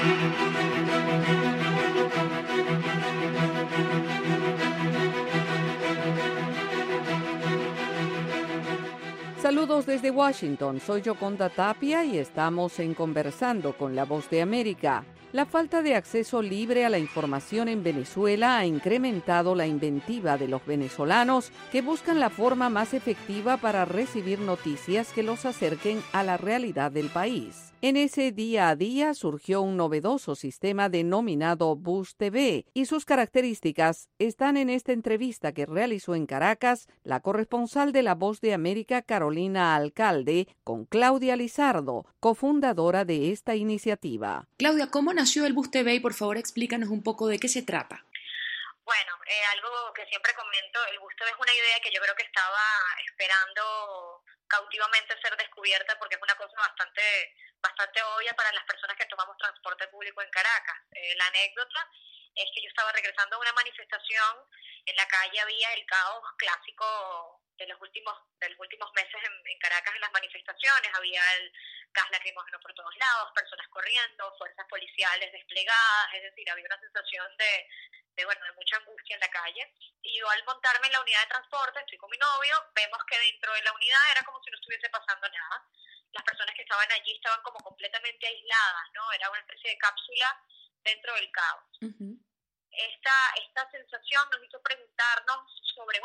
Saludos desde Washington, soy Yoconda Tapia y estamos en Conversando con la Voz de América. La falta de acceso libre a la información en Venezuela ha incrementado la inventiva de los venezolanos que buscan la forma más efectiva para recibir noticias que los acerquen a la realidad del país. En ese día a día surgió un novedoso sistema denominado Buzz TV y sus características están en esta entrevista que realizó en Caracas la corresponsal de La Voz de América, Carolina Alcalde, con Claudia Lizardo, cofundadora de esta iniciativa. Claudia, ¿cómo nació el Buzz TV? Y por favor explícanos un poco de qué se trata. Bueno, algo que siempre comento, el Buzz TV es una idea que yo creo que estaba esperando cautivamente ser descubierta porque es una cosa bastante obvia para las personas que tomamos transporte público en Caracas. La anécdota es que yo estaba regresando a una manifestación, en la calle había el caos clásico de los últimos meses en Caracas en las manifestaciones, había el gas lacrimógeno por todos lados, personas corriendo, fuerzas policiales desplegadas, es decir, había una sensación de mucha angustia en la calle. Y yo al montarme en la unidad de transporte, estoy con mi novio, vemos que dentro de la unidad era como si no estuviese pasando nada. Las personas que estaban allí estaban como completamente aisladas, ¿no? Era una especie de cápsula dentro del caos. Uh-huh. Esta sensación nos hizo preguntarnos sobre,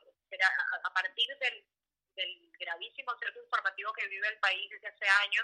a partir del gravísimo cerco informativo que vive el país desde hace años,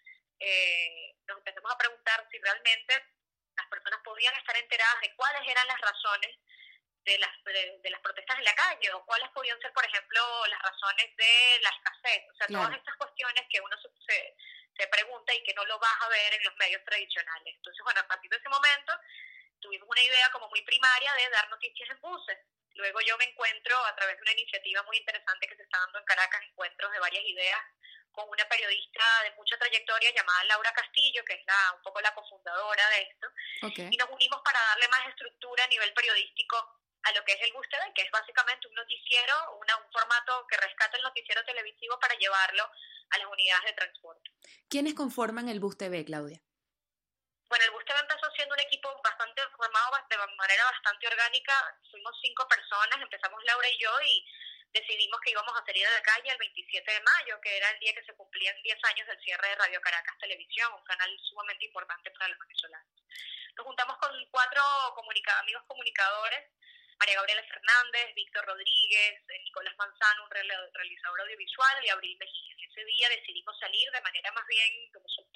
nos empezamos a preguntar si realmente las personas podían estar enteradas de cuáles eran las razones de las protestas en la calle, o cuáles podían ser, por ejemplo, las razones de la escasez. O sea, claro, todas estas cuestiones que uno se pregunta y que no lo vas a ver en los medios tradicionales. Entonces, a partir de ese momento tuvimos una idea como muy primaria de dar noticias en buses. Luego yo me encuentro, a través de una iniciativa muy interesante que se está dando en Caracas, encuentros de varias ideas, con una periodista de mucha trayectoria llamada Laura Castillo, que es un poco la cofundadora de esto. Okay. Y nos unimos para darle más estructura a nivel periodístico a lo que es el Buzz TV, que es básicamente un noticiero, un formato que rescata el noticiero televisivo para llevarlo a las unidades de transporte. ¿Quiénes conforman el Buzz TV, Claudia? Bueno, el Buzz TV empezó siendo un equipo bastante formado de manera bastante orgánica. Fuimos 5 personas, empezamos Laura y yo, y decidimos que íbamos a salir de la calle el 27 de mayo, que era el día que se cumplían 10 años del cierre de Radio Caracas Televisión, un canal sumamente importante para los venezolanos. Nos juntamos con 4 amigos comunicadores, María Gabriela Fernández, Víctor Rodríguez, Nicolás Manzano, un realizador audiovisual, y Abril Mejía. Ese día decidimos salir de manera más bien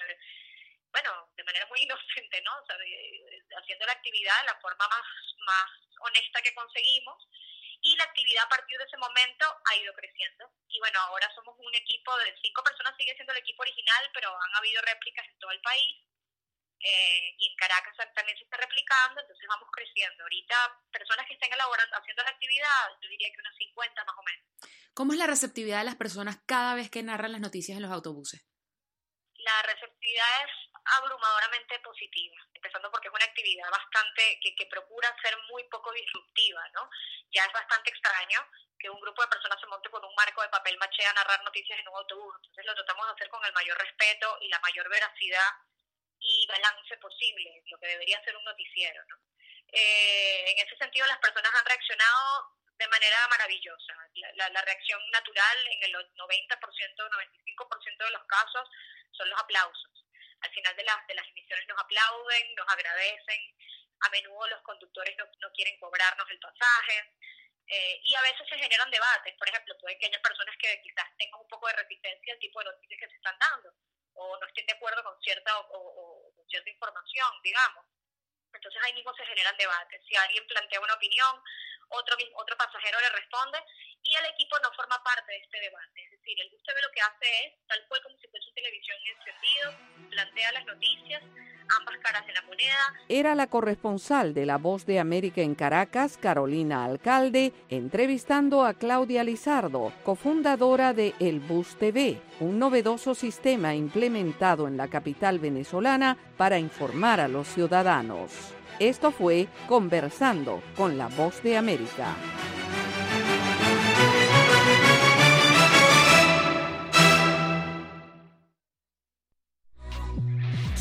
de manera muy inocente, ¿no? O sea, haciendo la actividad de la forma más honesta que conseguimos. Y la actividad a partir de ese momento ha ido creciendo. Y ahora somos un equipo de 5 personas, sigue siendo el equipo original, pero han habido réplicas en todo el país. Y en Caracas también se está replicando, entonces vamos creciendo. Ahorita, personas que estén haciendo la actividad, yo diría que unas 50 más o menos. ¿Cómo es la receptividad de las personas cada vez que narran las noticias en los autobuses? La receptividad es abrumadoramente positiva, empezando porque es una actividad bastante que procura ser muy poco disruptiva, ¿no? Ya es bastante extraño que un grupo de personas se monte con un marco de papel maché a narrar noticias en un autobús. Entonces lo tratamos de hacer con el mayor respeto y la mayor veracidad y balance posible, lo que debería ser un noticiero, ¿no? En ese sentido, las personas han reaccionado de manera maravillosa. La reacción natural en el 90%, 95% de los casos son los aplausos. Al final de las emisiones nos aplauden, nos agradecen. A menudo los conductores no quieren cobrarnos el pasaje. Y a veces se generan debates. Por ejemplo, puede que haya personas que quizás tengan un poco de resistencia al tipo de noticias que se están dando, o no estén de acuerdo con cierta información, digamos. Entonces ahí mismo se generan debates. Si alguien plantea una opinión, otro pasajero le responde, y el equipo no forma parte de este debate. Es decir, el Buzz TV lo que hace es, tal cual como si fuese televisión encendido, plantea las noticias, ambas caras de la moneda. Era la corresponsal de La Voz de América en Caracas, Carolina Alcalde, entrevistando a Claudia Lizardo, cofundadora de El Buzz TV, un novedoso sistema implementado en la capital venezolana para informar a los ciudadanos. Esto fue Conversando con La Voz de América.